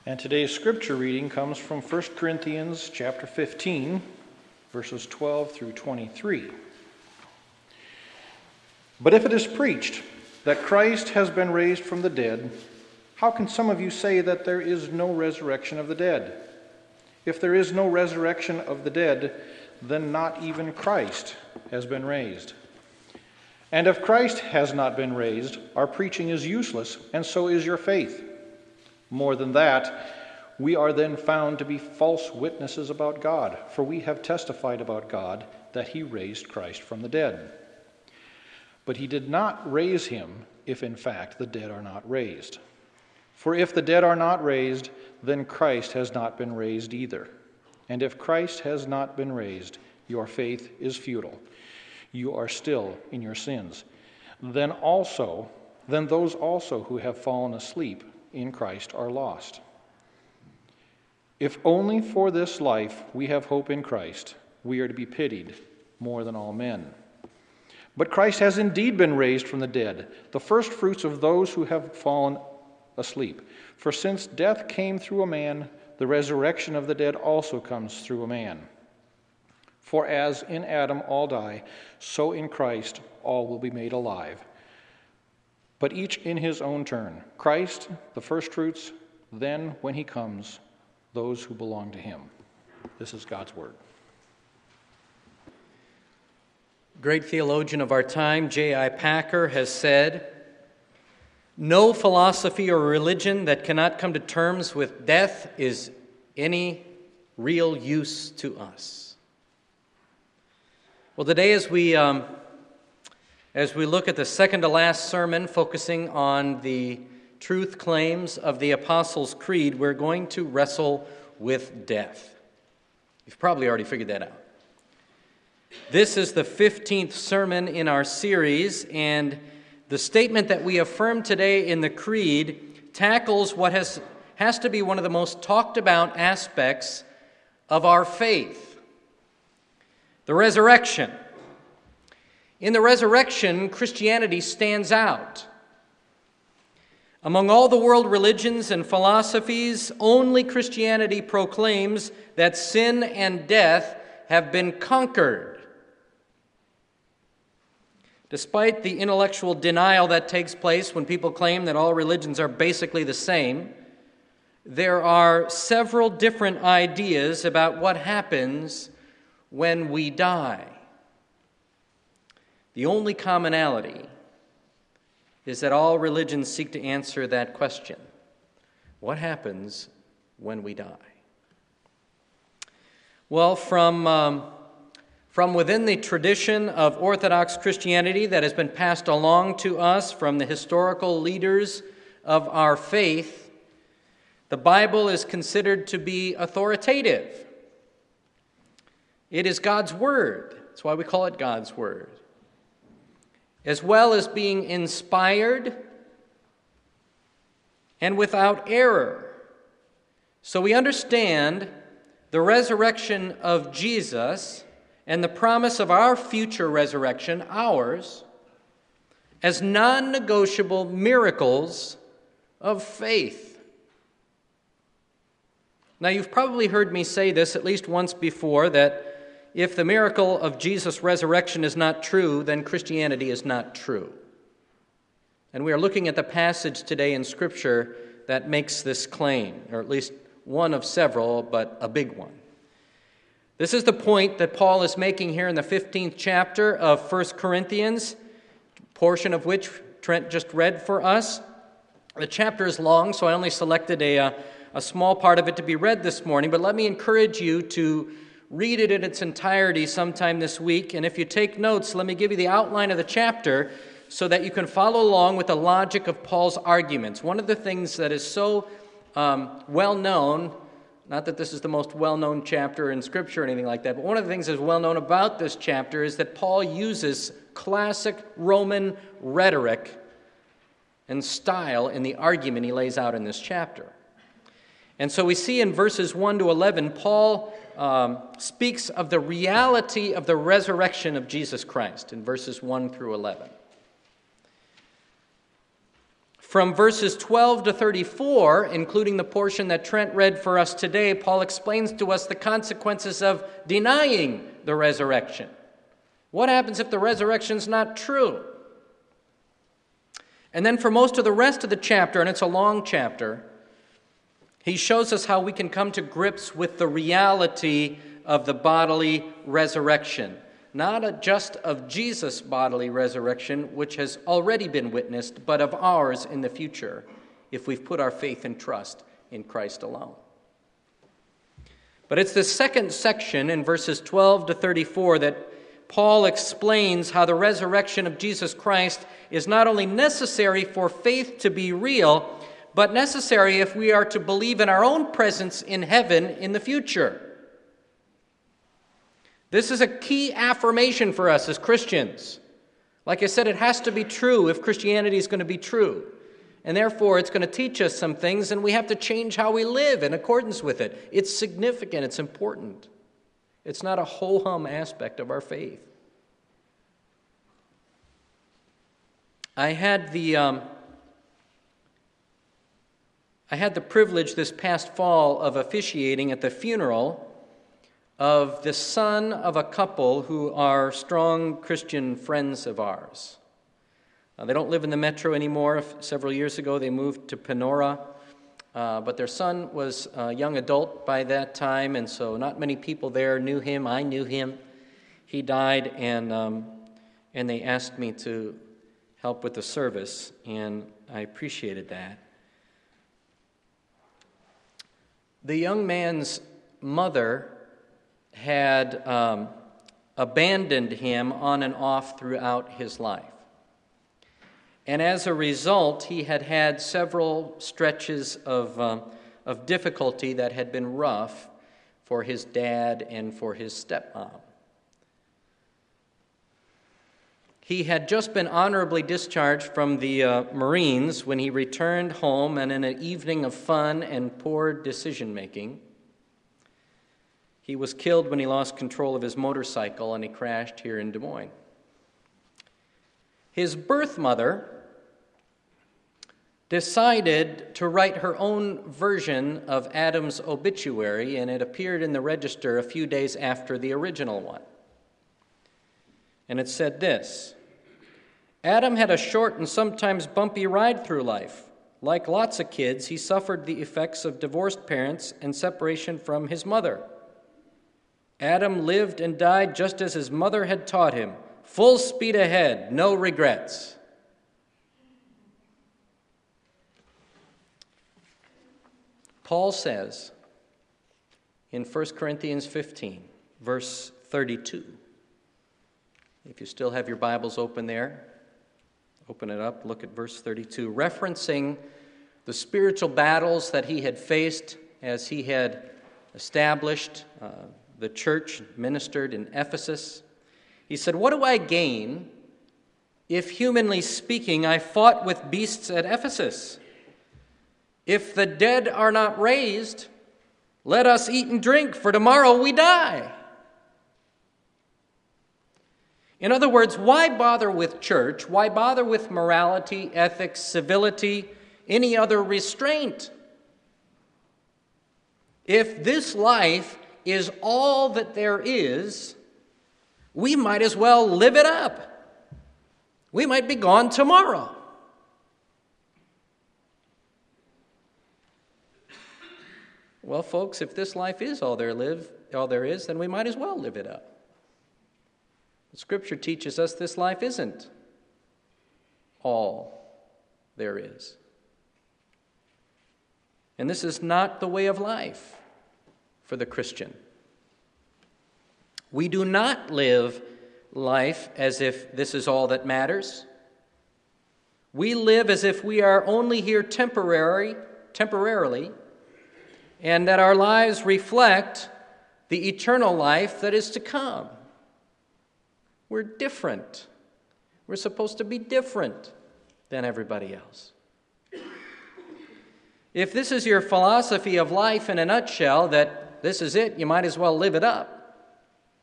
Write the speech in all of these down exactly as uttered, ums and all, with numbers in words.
And today's scripture reading comes from First Corinthians chapter fifteen, verses twelve through twenty-three. But if it is preached that Christ has been raised from the dead, how can some of you say that there is no resurrection of the dead? If there is no resurrection of the dead, then not even Christ has been raised. And if Christ has not been raised, our preaching is useless, and so is your faith. More than that, we are then found to be false witnesses about God, for we have testified about God that he raised Christ from the dead. But he did not raise him if in fact the dead are not raised. For if the dead are not raised, then Christ has not been raised either. And if Christ has not been raised, your faith is futile. You are still in your sins. Then also, then those also who have fallen asleep in Christ are lost. If only for this life we have hope in Christ, we are to be pitied more than all men. But Christ has indeed been raised from the dead, the first fruits of those who have fallen asleep. For since death came through a man, the resurrection of the dead also comes through a man. For as in Adam all die, so in Christ all will be made alive, but each in his own turn. Christ, the firstfruits, then, when he comes, those who belong to him. This is God's word. Great theologian of our time, J I Packer, has said, "No philosophy or religion that cannot come to terms with death is any real use to us." Well, today as we um, as we look at the second to last sermon focusing on the truth claims of the Apostles' Creed, we're going to wrestle with death. You've probably already figured that out. This is the fifteenth sermon in our series, and the statement that we affirm today in the Creed tackles what has, has to be one of the most talked about aspects of our faith: the resurrection. In the resurrection, Christianity stands out. Among all the world religions and philosophies, only Christianity proclaims that sin and death have been conquered. Despite the intellectual denial that takes place when people claim that all religions are basically the same, there are several different ideas about what happens when we die. The only commonality is that all religions seek to answer that question: what happens when we die? Well, from, um, from within the tradition of Orthodox Christianity that has been passed along to us from the historical leaders of our faith, the Bible is considered to be authoritative. It is God's Word. That's why we call it God's Word. As well as being inspired and without error. So we understand the resurrection of Jesus and the promise of our future resurrection, ours, as non-negotiable miracles of faith. Now, you've probably heard me say this at least once before, that if the miracle of Jesus' resurrection is not true, then Christianity is not true. And we are looking at the passage today in Scripture that makes this claim, or at least one of several, but a big one. This is the point that Paul is making here in the fifteenth chapter of First Corinthians, portion of which Trent just read for us. The chapter is long, so I only selected a, a, a small part of it to be read this morning, but let me encourage you to read it in its entirety sometime this week. And if you take notes, let me give you the outline of the chapter so that you can follow along with the logic of Paul's arguments. One of the things that is so um, well known, not that this is the most well-known chapter in Scripture or anything like that, but one of the things that is well known about this chapter is that Paul uses classic Roman rhetoric and style in the argument he lays out in this chapter. And so we see in verses one to eleven, Paul um, speaks of the reality of the resurrection of Jesus Christ in verses one through eleven. From verses twelve to thirty-four, including the portion that Trent read for us today, Paul explains to us the consequences of denying the resurrection. What happens if the resurrection's not true? And then for most of the rest of the chapter, and it's a long chapter, he shows us how we can come to grips with the reality of the bodily resurrection. Not just of Jesus' bodily resurrection, which has already been witnessed, but of ours in the future, if we've put our faith and trust in Christ alone. But it's the second section in verses twelve to thirty-four that Paul explains how the resurrection of Jesus Christ is not only necessary for faith to be real, but necessary if we are to believe in our own presence in heaven in the future. This is a key affirmation for us as Christians. Like I said, it has to be true if Christianity is going to be true. And therefore, it's going to teach us some things, and we have to change how we live in accordance with it. It's significant. It's important. It's not a ho-hum aspect of our faith. I had the um, I had the privilege this past fall of officiating at the funeral of the son of a couple who are strong Christian friends of ours. Uh, they don't live in the metro anymore. Several years ago, they moved to Panora. Uh, but their son was a young adult by that time, and so not many people there knew him. I knew him. He died, and um, and they asked me to help with the service, and I appreciated that. The young man's mother had um, abandoned him on and off throughout his life. And as a result, he had had several stretches of, um, of difficulty that had been rough for his dad and for his stepmom. He had just been honorably discharged from the uh, Marines when he returned home, and in an evening of fun and poor decision-making, he was killed when he lost control of his motorcycle and he crashed here in Des Moines. His birth mother decided to write her own version of Adam's obituary, and it appeared in the register a few days after the original one. And it said this: Adam had a short and sometimes bumpy ride through life. Like lots of kids, he suffered the effects of divorced parents and separation from his mother. Adam lived and died just as his mother had taught him. Full speed ahead, no regrets. Paul says in First Corinthians fifteen, verse thirty-two, if you still have your Bibles open there, open it up, look at verse thirty-two, referencing the spiritual battles that he had faced as he had established uh, the church, ministered in Ephesus. He said, "What do I gain if, humanly speaking, I fought with beasts at Ephesus? If the dead are not raised, let us eat and drink, for tomorrow we die." In other words, why bother with church? Why bother with morality, ethics, civility, any other restraint? If this life is all that there is, we might as well live it up. We might be gone tomorrow. Well, folks, if this life is all there live, all there is, then we might as well live it up. Scripture teaches us this life isn't all there is. And this is not the way of life for the Christian. We do not live life as if this is all that matters. We live as if we are only here temporary, temporarily, and that our lives reflect the eternal life that is to come. We're different. We're supposed to be different than everybody else. If this is your philosophy of life in a nutshell, that this is it, you might as well live it up.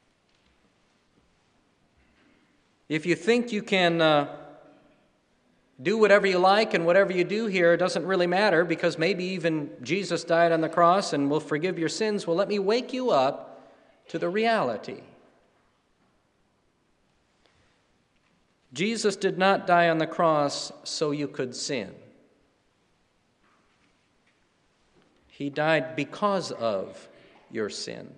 If you think you can uh, do whatever you like, and whatever you do here doesn't really matter because maybe even Jesus died on the cross and will forgive your sins. Well, let me wake you up to the reality. Jesus did not die on the cross so you could sin. He died because of your sin.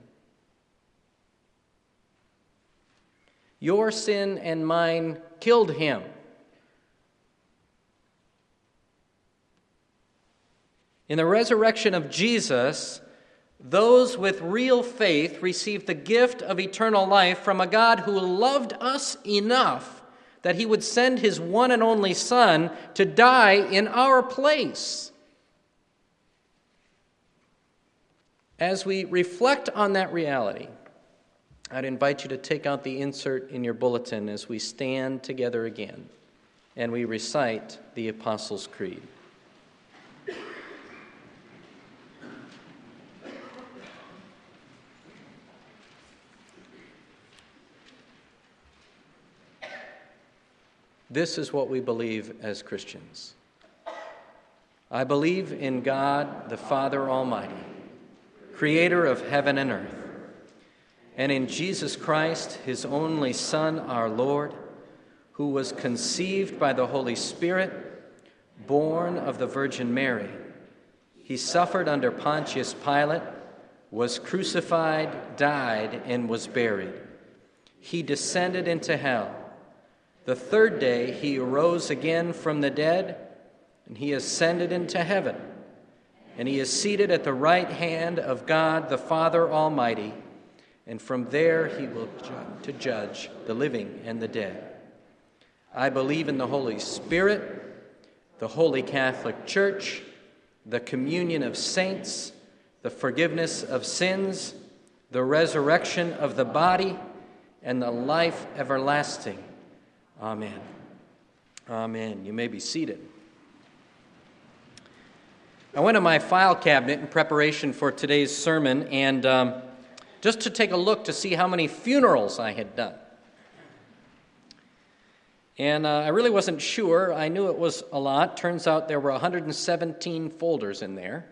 Your sin and mine killed him. In the resurrection of Jesus, those with real faith received the gift of eternal life from a God who loved us enough that he would send his one and only Son to die in our place. As we reflect on that reality, I'd invite you to take out the insert in your bulletin as we stand together again and we recite the Apostles' Creed. This is what we believe as Christians. I believe in God, the Father Almighty, creator of heaven and earth, and in Jesus Christ, his only Son, our Lord, who was conceived by the Holy Spirit, born of the Virgin Mary. He suffered under Pontius Pilate, was crucified, died, and was buried. He descended into hell. The third day he arose again from the dead, and he ascended into heaven, and he is seated at the right hand of God the Father Almighty, and from there he will ju- to judge the living and the dead. I believe in the Holy Spirit, the Holy Catholic Church, the communion of saints, the forgiveness of sins, the resurrection of the body, and the life everlasting. Amen. Amen. You may be seated. I went to my file cabinet in preparation for today's sermon and um, just to take a look to see how many funerals I had done. And uh, I really wasn't sure. I knew it was a lot. Turns out there were one hundred seventeen folders in there.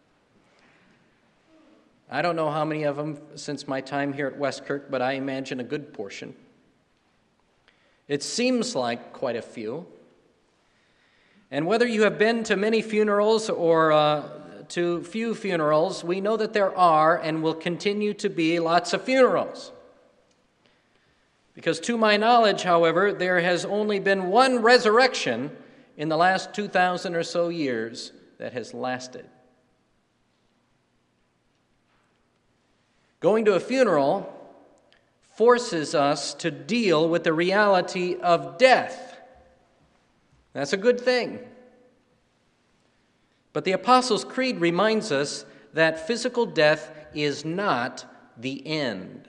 I don't know how many of them since my time here at Westkirk, but I imagine a good portion. It seems like quite a few. And whether you have been to many funerals or uh, to few funerals, we know that there are and will continue to be lots of funerals. Because to my knowledge, however, there has only been one resurrection in the last two thousand or so years that has lasted. Going to a funeral forces us to deal with the reality of death. That's a good thing. But the Apostles' Creed reminds us that physical death is not the end.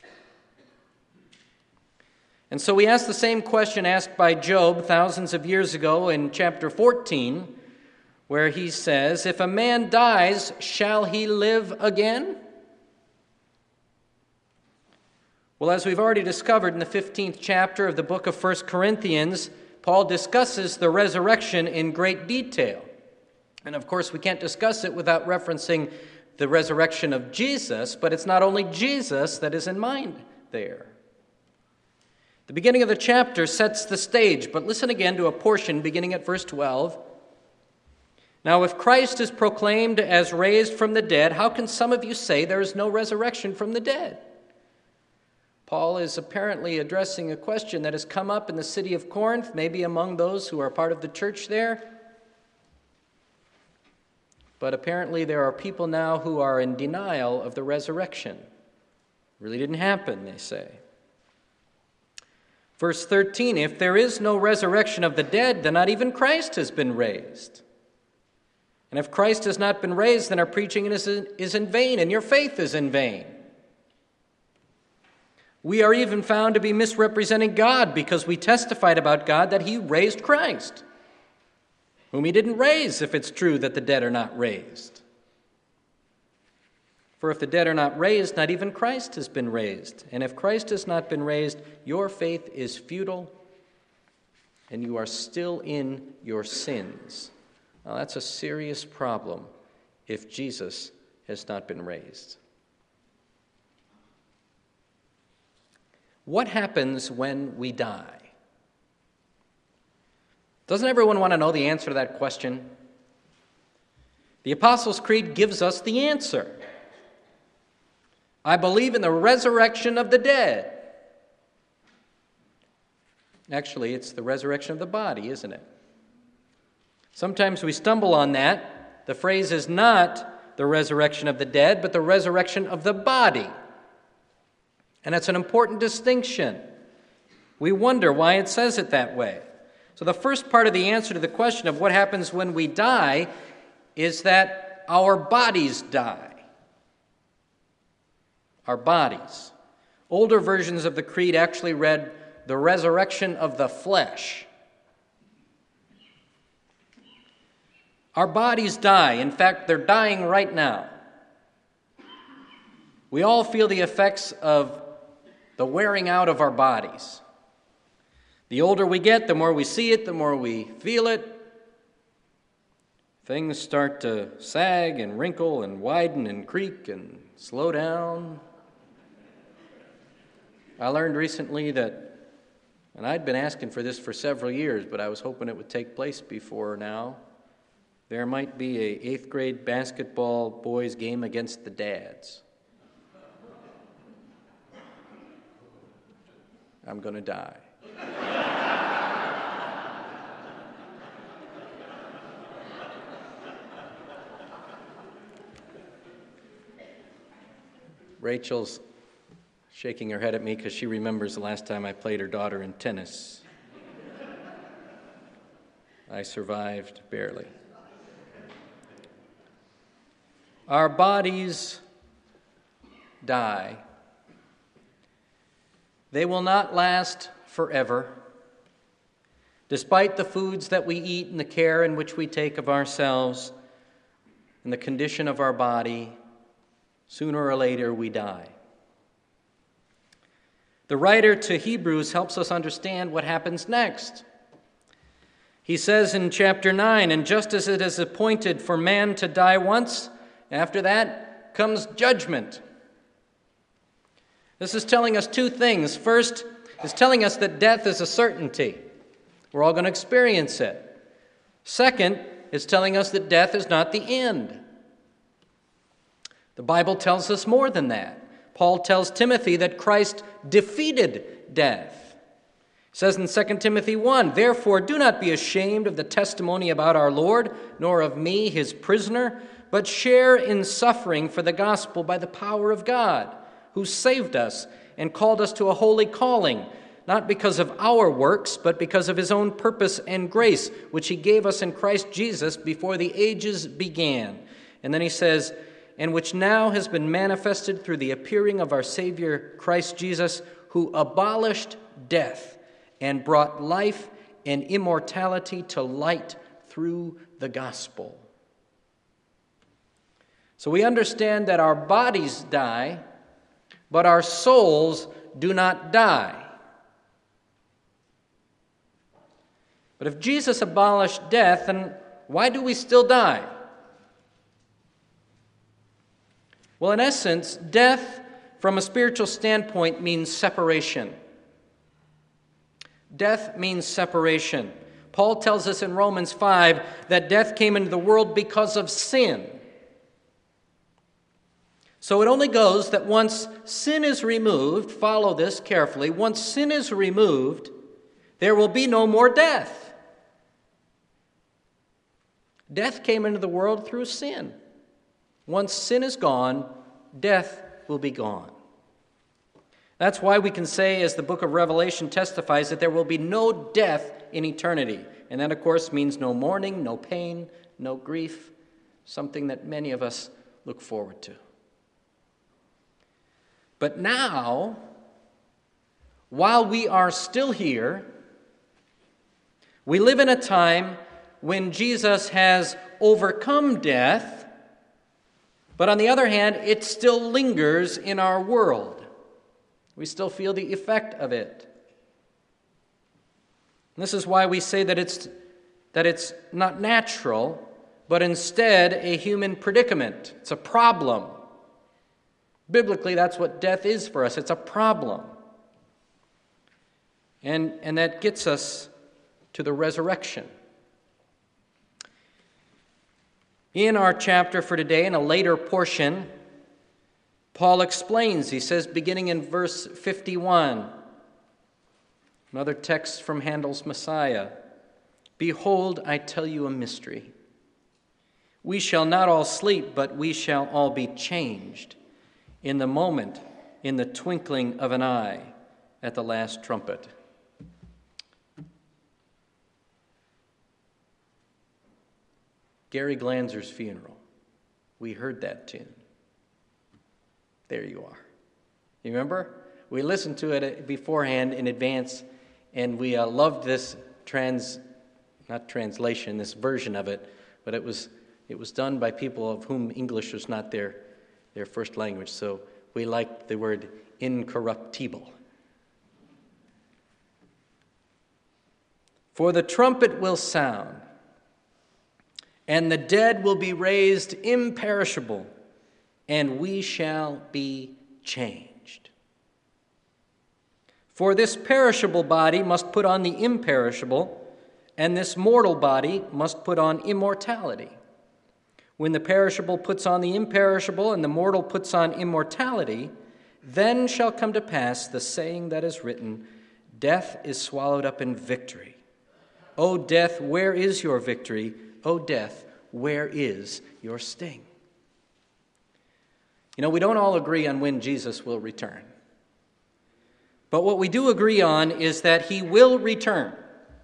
And so we ask the same question asked by Job thousands of years ago in chapter fourteen, where he says, "If a man dies, shall he live again?" Well, as we've already discovered in the fifteenth chapter of the book of First Corinthians, Paul discusses the resurrection in great detail. And of course, we can't discuss it without referencing the resurrection of Jesus, but it's not only Jesus that is in mind there. The beginning of the chapter sets the stage, but listen again to a portion beginning at verse twelve. "Now, if Christ is proclaimed as raised from the dead, how can some of you say there is no resurrection from the dead?" Paul is apparently addressing a question that has come up in the city of Corinth, maybe among those who are part of the church there. But apparently there are people now who are in denial of the resurrection. It really didn't happen, they say. Verse thirteen, "If there is no resurrection of the dead, then not even Christ has been raised. And if Christ has not been raised, then our preaching is in vain, and your faith is in vain. We are even found to be misrepresenting God because we testified about God that he raised Christ, whom he didn't raise, if it's true that the dead are not raised. For if the dead are not raised, not even Christ has been raised. And if Christ has not been raised, your faith is futile and you are still in your sins. Now, that's a serious problem if Jesus has not been raised. What happens when we die? Doesn't everyone want to know the answer to that question? The Apostles' Creed gives us the answer. I believe in the resurrection of the dead. Actually, it's the resurrection of the body, isn't it? Sometimes we stumble on that. The phrase is not the resurrection of the dead, but the resurrection of the body. And that's an important distinction. We wonder why it says it that way. So the first part of the answer to the question of what happens when we die is that our bodies die. Our bodies. Older versions of the creed actually read the resurrection of the flesh. Our bodies die. In fact, they're dying right now. We all feel the effects of the wearing out of our bodies. The older we get, the more we see it, the more we feel it. Things start to sag and wrinkle and widen and creak and slow down. I learned recently that, and I'd been asking for this for several years, but I was hoping it would take place before now, there might be a eighth grade basketball boys game against the dads. I'm going to die. Rachel's shaking her head at me because she remembers the last time I played her daughter in tennis. I survived barely. Our bodies die. They will not last forever. Despite the foods that we eat and the care in which we take of ourselves and the condition of our body, sooner or later we die. The writer to Hebrews helps us understand what happens next. He says in chapter nine, and just as it is appointed for man to die once, after that comes judgment. This is telling us two things. First, it's telling us that death is a certainty. We're all going to experience it. Second, it's telling us that death is not the end. The Bible tells us more than that. Paul tells Timothy that Christ defeated death. He says in Second Timothy one, therefore do not be ashamed of the testimony about our Lord, nor of me, his prisoner, but share in suffering for the gospel by the power of God, who saved us and called us to a holy calling, not because of our works, but because of his own purpose and grace, which he gave us in Christ Jesus before the ages began. And then he says, and which now has been manifested through the appearing of our Savior Christ Jesus, who abolished death and brought life and immortality to light through the gospel. So we understand that our bodies die, but our souls do not die. But if Jesus abolished death, then why do we still die? Well, in essence, death from a spiritual standpoint means separation. Death means separation. Paul tells us in Romans five that death came into the world because of sin. So it only goes that once sin is removed, follow this carefully, once sin is removed, there will be no more death. Death came into the world through sin. Once sin is gone, death will be gone. That's why we can say, as the book of Revelation testifies, that there will be no death in eternity. And that, of course, means no mourning, no pain, no grief, something that many of us look forward to. But now, while we are still here, we live in a time when Jesus has overcome death, but on the other hand, it still lingers in our world. We still feel the effect of it. This is why we say that it's, that it's not natural, but instead a human predicament. It's a problem. Biblically, that's what death is for us. It's a problem. And, and that gets us to the resurrection. In our chapter for today, in a later portion, Paul explains, he says, beginning in verse fifty-one, another text from Handel's Messiah, "Behold, I tell you a mystery. We shall not all sleep, but we shall all be changed in the moment, in the twinkling of an eye, at the last trumpet." Gary Glanzer's funeral. We heard that tune. There you are. You remember? We listened to it beforehand in advance, and we uh, loved this trans, not translation, this version of it, but it was it was done by people of whom English was not their, their first language, so we liked the word incorruptible. "For the trumpet will sound, and the dead will be raised imperishable, and we shall be changed. For this perishable body must put on the imperishable, and this mortal body must put on immortality. When the perishable puts on the imperishable, and the mortal puts on immortality, then shall come to pass the saying that is written, 'Death is swallowed up in victory.' O death, where is your victory? O death, where is your sting?" You know, we don't all agree on when Jesus will return. But what we do agree on is that he will return.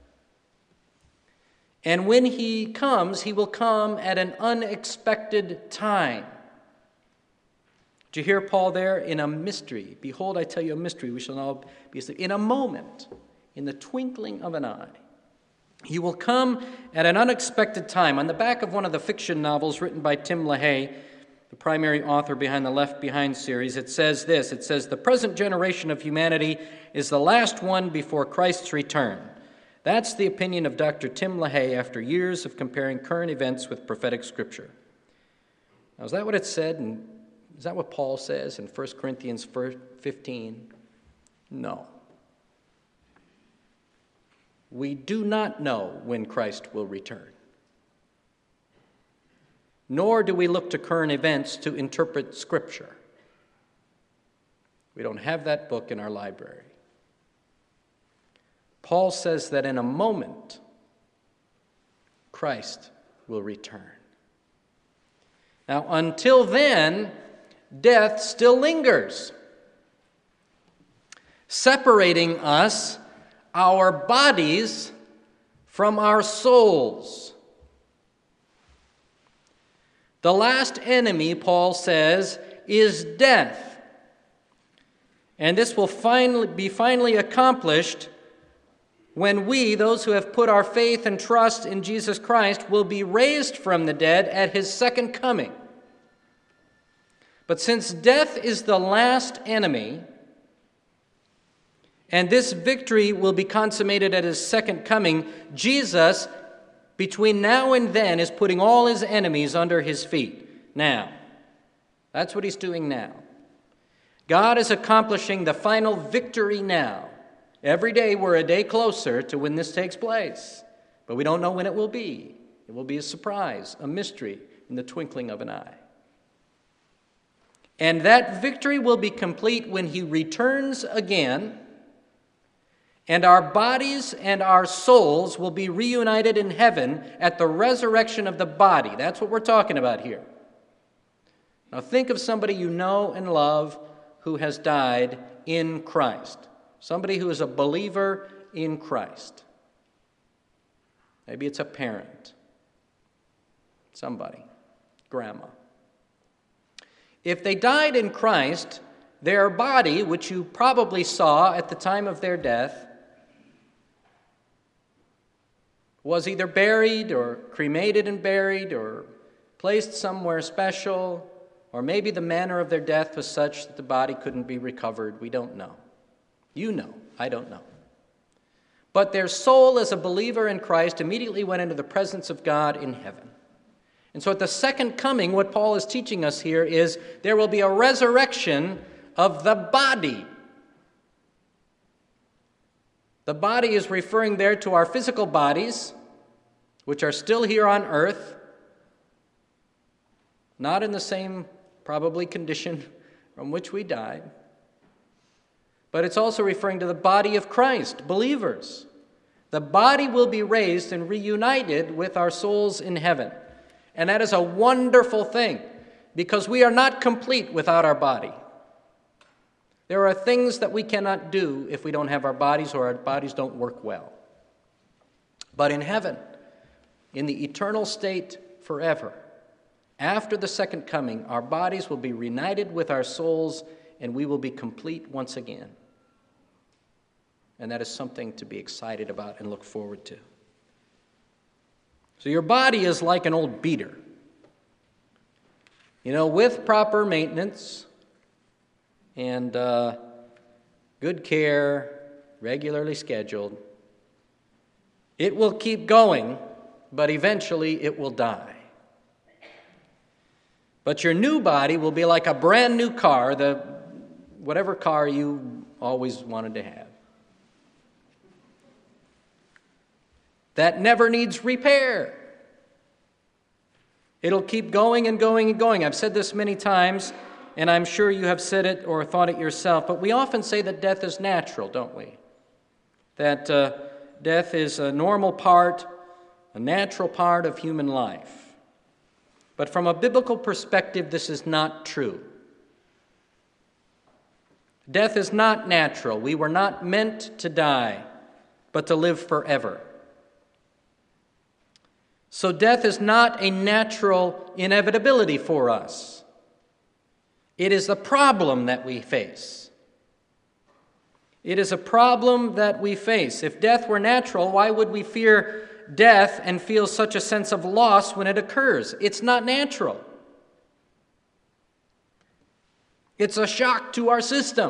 And when he comes, he will come at an unexpected time. Did you hear Paul there? In a mystery. "Behold, I tell you a mystery. We shall all be asleep." In a moment, in the twinkling of an eye. He will come at an unexpected time. On the back of one of the fiction novels written by Tim LaHaye, the primary author behind the Left Behind series, it says this. It says, "The present generation of humanity is the last one before Christ's return. That's the opinion of Doctor Tim LaHaye after years of comparing current events with prophetic scripture." Now, is that what it said? And is that what Paul says in First Corinthians fifteen? No. We do not know when Christ will return. Nor do we look to current events to interpret Scripture. We don't have that book in our library. Paul says that in a moment, Christ will return. Now, until then, death still lingers, separating us, our bodies, from our souls. The last enemy, Paul says, is death. And this will finally be finally accomplished when we, those who have put our faith and trust in Jesus Christ, will be raised from the dead at his second coming. But since death is the last enemy, and this victory will be consummated at his second coming, Jesus, between now and then, is putting all his enemies under his feet. Now, that's what he's doing now. God is accomplishing the final victory now. Every day we're a day closer to when this takes place, but we don't know when it will be. It will be a surprise, a mystery in the twinkling of an eye. And that victory will be complete when he returns again, and our bodies and our souls will be reunited in heaven at the resurrection of the body. That's what we're talking about here. Now think of somebody you know and love who has died in Christ. Somebody who is a believer in Christ. Maybe it's a parent. Somebody. Grandma. If they died in Christ, their body, which you probably saw at the time of their death, was either buried or cremated and buried or placed somewhere special, or maybe the manner of their death was such that the body couldn't be recovered. We don't know. You know. I don't know. but their soul as a believer in Christ immediately went into the presence of God in heaven. And so at the second coming, what Paul is teaching us here is there will be a resurrection of the body. The body is referring there to our physical bodies, which are still here on earth, not in the same, probably, condition from which we died. But it's also referring to the body of Christ, believers. The body will be raised and reunited with our souls in heaven. And that is a wonderful thing, because we are not complete without our body. There are things that we cannot do if we don't have our bodies, or our bodies don't work well. But in heaven, in the eternal state forever, after the second coming, our bodies will be reunited with our souls, and we will be complete once again. And that is something to be excited about and look forward to. So your body is like an old beater. You know, with proper maintenance and uh, good care, regularly scheduled, it will keep going, but eventually it will die. But your new body will be like a brand new car, the whatever car you always wanted to have, that never needs repair. It'll keep going and going and going. I've said this many times, and I'm sure you have said it or thought it yourself, but we often say that death is natural, don't we? That uh, death is a normal part, a natural part of human life. But from a biblical perspective, this is not true. Death is not natural. We were not meant to die, but to live forever. So death is not a natural inevitability for us. It is a problem that we face. It is a problem that we face. If death were natural, why would we fear death and feel such a sense of loss when it occurs? It's not natural. It's a shock to our system.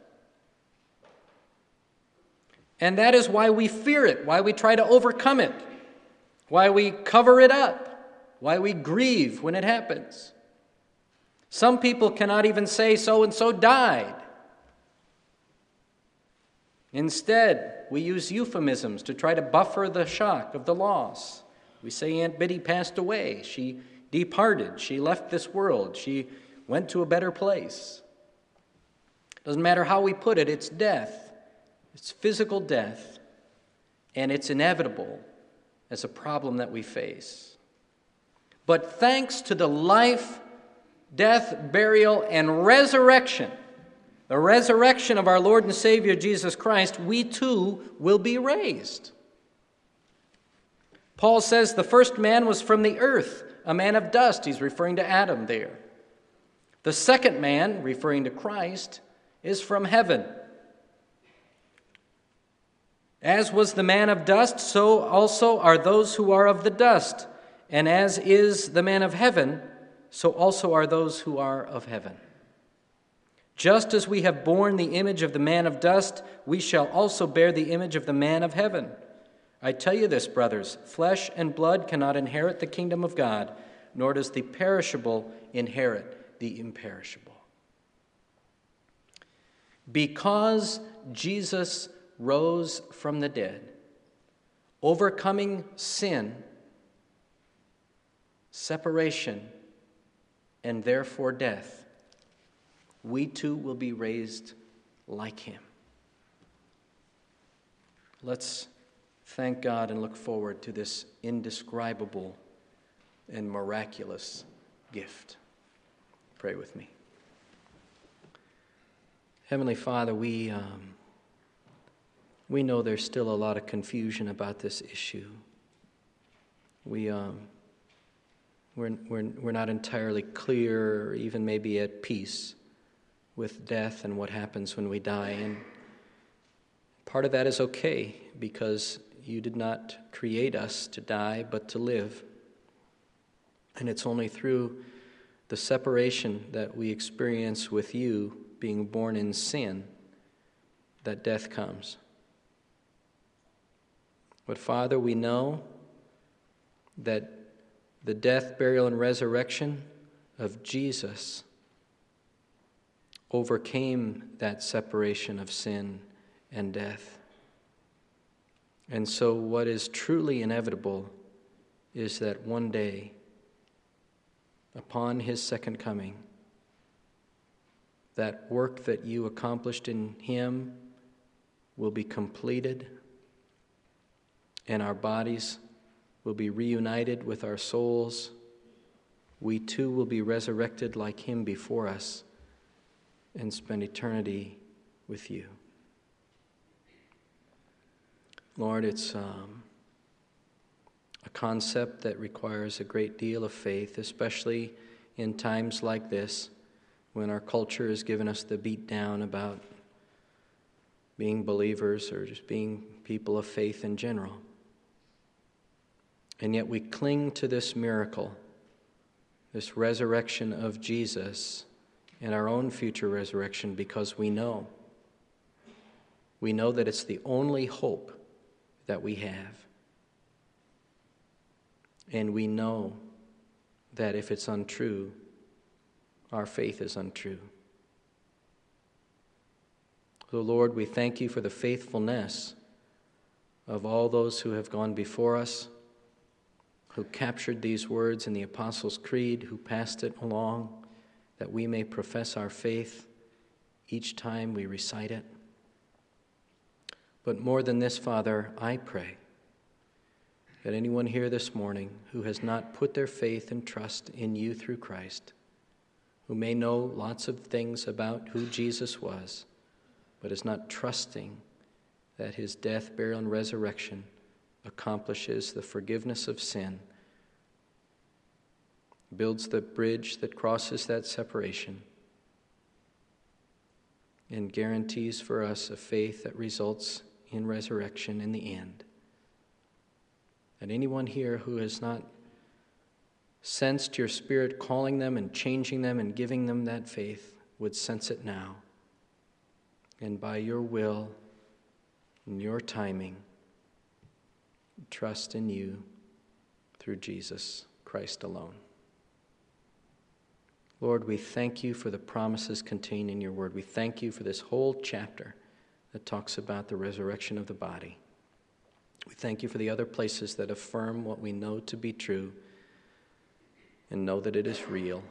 And that is why we fear it, why we try to overcome it, why we cover it up, why we grieve when it happens. Some people cannot even say so-and-so died. Instead, we use euphemisms to try to buffer the shock of the loss. We say Aunt Biddy passed away. She departed. She left this world. She went to a better place. Doesn't matter how we put it, it's death. It's physical death, and it's inevitable as a problem that we face. But thanks to the life, death, burial, and resurrection, the resurrection of our Lord and Savior Jesus Christ, we too will be raised. Paul says the first man was from the earth, a man of dust. He's referring to Adam there. The second man, referring to Christ, is from heaven. As was the man of dust, so also are those who are of the dust. And as is the man of heaven, so also are those who are of heaven. Just as we have borne the image of the man of dust, we shall also bear the image of the man of heaven. I tell you this, brothers, flesh and blood cannot inherit the kingdom of God, nor does the perishable inherit the imperishable. Because Jesus rose from the dead, overcoming sin, separation, and therefore death, we too will be raised like him. Let's thank God and look forward to this indescribable and miraculous gift. Pray with me. Heavenly Father, we um, we know there's still a lot of confusion about this issue. We um, we're we're we're not entirely clear, or even maybe at peace with death and what happens when we die. And part of that is okay, because you did not create us to die, but to live. And it's only through the separation that we experience with you, being born in sin, that death comes. But Father, we know that the death, burial, and resurrection of Jesus overcame that separation of sin and death. And so what is truly inevitable is that one day, upon his second coming, that work that you accomplished in him will be completed, and our bodies will be reunited with our souls. We too will be resurrected like him before us and spend eternity with you. Lord, it's um, a concept that requires a great deal of faith, especially in times like this, when our culture has given us the beat down about being believers or just being people of faith in general. And yet we cling to this miracle, this resurrection of Jesus and our own future resurrection, because we know. We know that it's the only hope that we have. And we know that if it's untrue, our faith is untrue. So, Lord, we thank you for the faithfulness of all those who have gone before us, who captured these words in the Apostles' Creed, who passed it along, that we may profess our faith each time we recite it. But more than this, Father, I pray that anyone here this morning who has not put their faith and trust in you through Christ, who may know lots of things about who Jesus was, but is not trusting that his death, burial, and resurrection accomplishes the forgiveness of sin, builds the bridge that crosses that separation, and guarantees for us a faith that results in resurrection in the end. And anyone here who has not sensed your Spirit calling them and changing them and giving them that faith would sense it now. And by your will and your timing, trust in you through Jesus Christ alone. Lord, we thank you for the promises contained in your word. We thank you for this whole chapter that talks about the resurrection of the body. We thank you for the other places that affirm what we know to be true and know that it is real.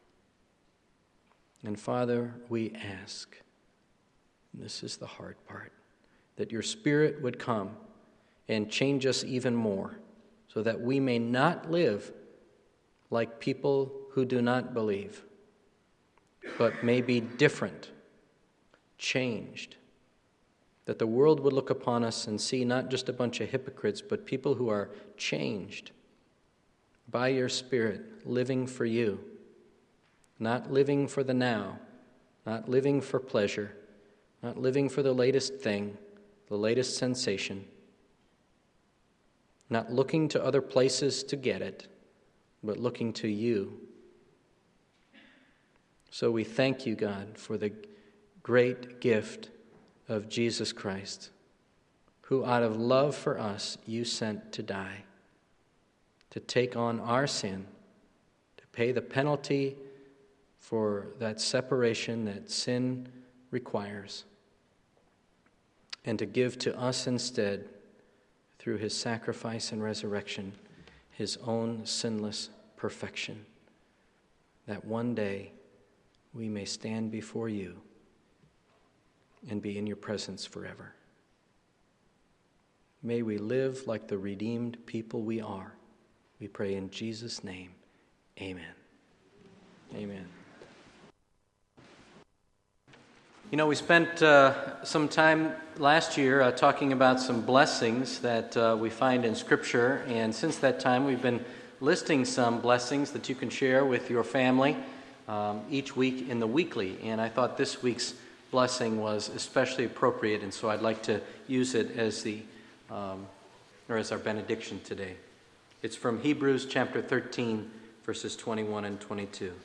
And Father, we ask, and this is the hard part, that your Spirit would come and change us even more so that we may not live like people who do not believe, but may be different, changed, that the world would look upon us and see not just a bunch of hypocrites, but people who are changed by your Spirit, living for you, not living for the now, not living for pleasure, not living for the latest thing, the latest sensation, not looking to other places to get it, but looking to you. So we thank you, God, for the great gift of Jesus Christ, who out of love for us you sent to die, to take on our sin, to pay the penalty for that separation that sin requires, and to give to us instead, through his sacrifice and resurrection, his own sinless perfection, that one day we may stand before you and be in your presence forever. May we live like the redeemed people we are. We pray in Jesus' name. Amen. Amen. You know, we spent uh, some time last year uh, talking about some blessings that uh, we find in Scripture, and since that time we've been listing some blessings that you can share with your family um, each week in the weekly, and I thought this week's blessing was especially appropriate, and so I'd like to use it as the um, or as our benediction today. It's from Hebrews chapter thirteen, verses twenty-one and twenty-two.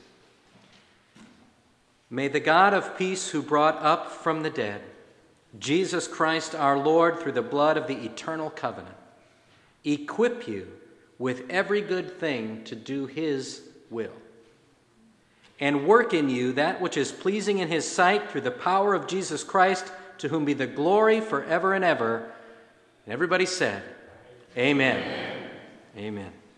May the God of peace, who brought up from the dead Jesus Christ our Lord through the blood of the eternal covenant, equip you with every good thing to do his will, and work in you that which is pleasing in his sight through the power of Jesus Christ, to whom be the glory forever and ever. And everybody said, Amen. Amen. Amen.